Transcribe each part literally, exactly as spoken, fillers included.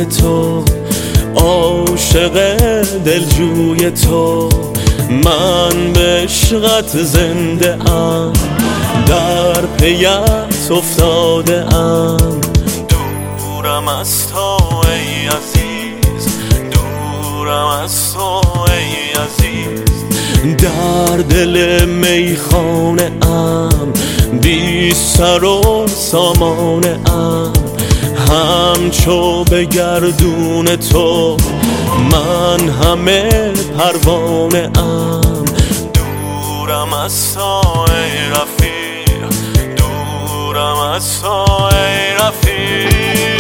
روی تو، عاشق دلجوی تو. من به عشقت زنده ام، در پیت افتاده ام. دورم از تو ای عزیز، دورم از تو ای عزیز. در دل میخانه ام، بی سر و سامانه ام. همچو به گردون تو من همه پروانه ام. دورم از تو ای رفیق، دورم از تو ای رفیق.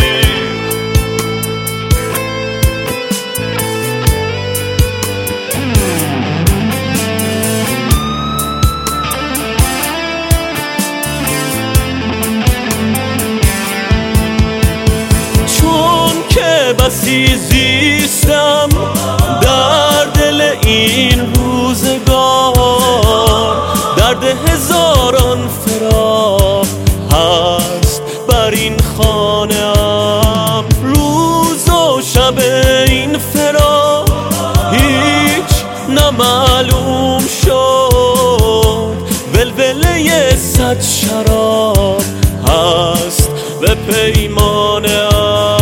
بسی زیستم در دل این روزگار، درد هزاران فراق هست بر این خانه ام. روز و شب این فراق هیچ نمعلوم شد. ولوله صد شراب هست به پیمانه ام.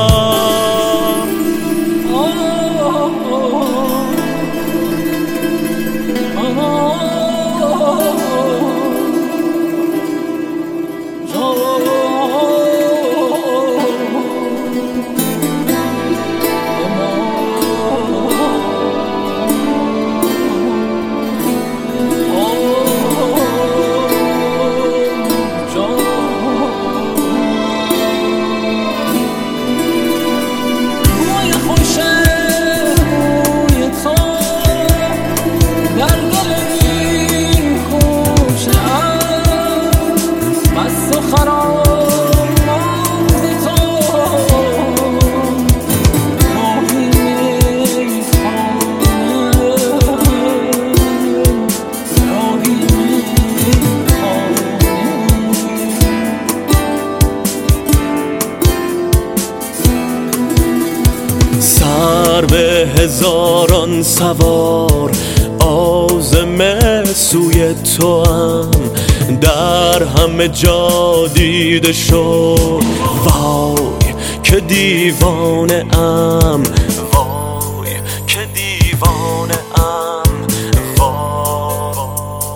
سر به هزاران سوار عازم سوی تو هم، در همه جا دیده شد. وای که دیوانه ام، وای که دیوانه ام، وای.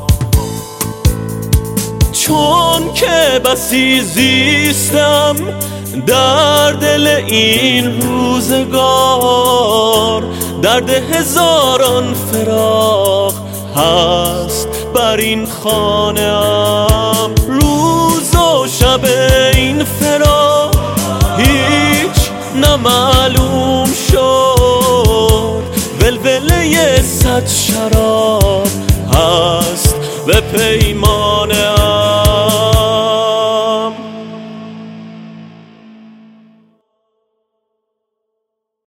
چون که بسی زیستم در دل این روزگار، درد هزاران فراق هست بر این خانه ام. روز و شب این فراق هیچ نمعلوم شد. ولوله صد شراب هست به پیمان